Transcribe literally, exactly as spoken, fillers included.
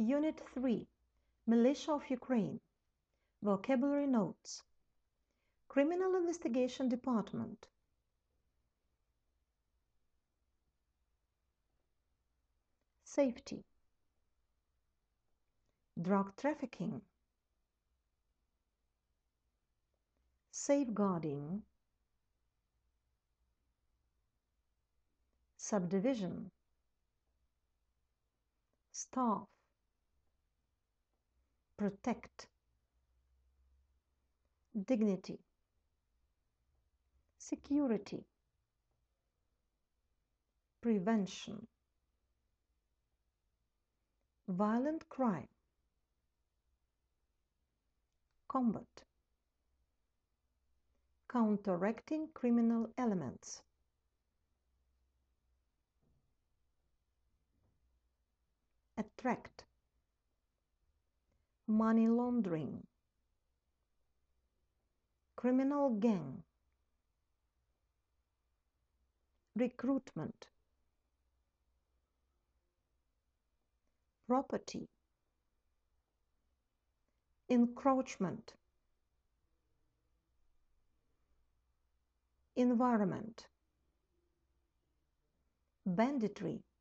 Unit three, Militia of Ukraine. Vocabulary Notes. Criminal Investigation Department. Safety. Drug trafficking. Safeguarding. Subdivision. Staff. Protect. Dignity. Security. Prevention. Violent crime. Combat. Counteracting criminal elements. Attract. Money laundering. Criminal gang. Recruitment. Property. Encroachment. Environment. Banditry.